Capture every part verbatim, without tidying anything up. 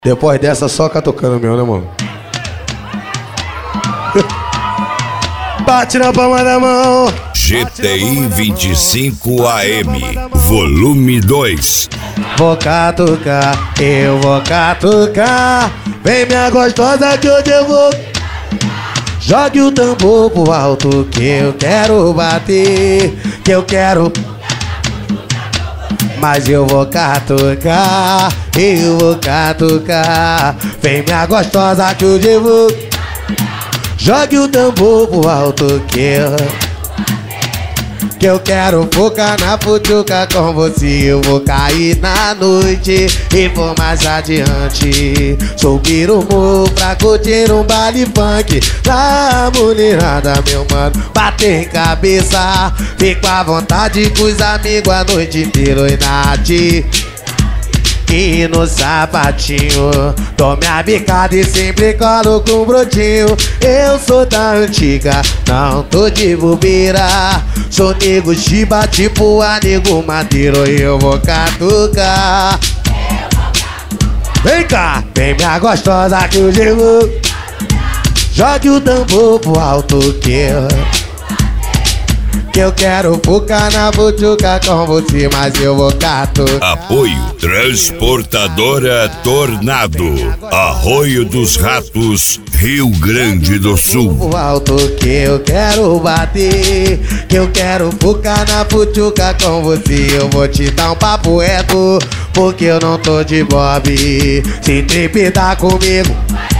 Depois dessa, só catucando meu, né, mano? Bate na palma da mão. G T I vinte e cinco A M, volume dois. Vou catucar, eu vou catucar. Vem minha gostosa que hoje eu vou. Jogue o tambor pro alto que eu quero bater, que eu quero. Mas eu vou catucar, eu vou catucar. Vem minha gostosa que hoje eu vou. Jogue o tambor pro alto que eu Que eu quero focar na futuca com você. Eu vou cair na noite e vou mais adiante. Subir o morro pra curtir um baile funk. Lá mulherada, meu mano, bater em cabeça. Fico à vontade com os amigos a noite inteira e nati. E no sapatinho dou minha bicada e sempre coloco um brotinho. Eu sou da antiga, não tô de bobeira. Sou nego chiba tipo a nego madeiro. E eu vou catucar. Vem cá, vem minha gostosa que eu chego. Jogue o tambor pro alto que eu Que eu quero focar na butuca com você, mas eu vou catucar. Apoio Transportadora Tornado, Arroio dos Ratos, Rio Grande do Sul. O alto que eu quero bater, que eu quero focar na butuca com você. Eu vou te dar um papo reto, porque eu não tô de bob. Se trepidar comigo,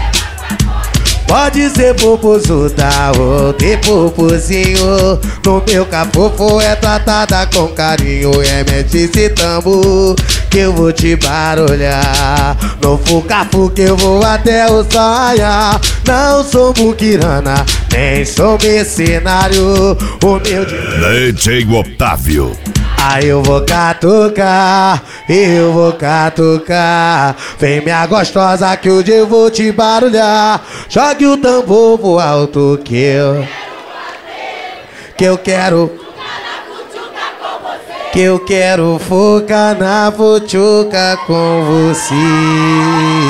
pode ser popozuda ou ter popozinho. No meu capofo é tratada com carinho. É mete esse tambor que eu vou te barulhar. No fucafu que eu vou até o sonhar. Não sou muquirana, nem sou mercenário. O meu D J Otávio. Aí eu vou catucar, eu vou catucar. Vem minha gostosa que hoje eu vou te barulhar. Jogue o tambor pro alto que eu Que eu quero Que eu quero focar na futuca com você.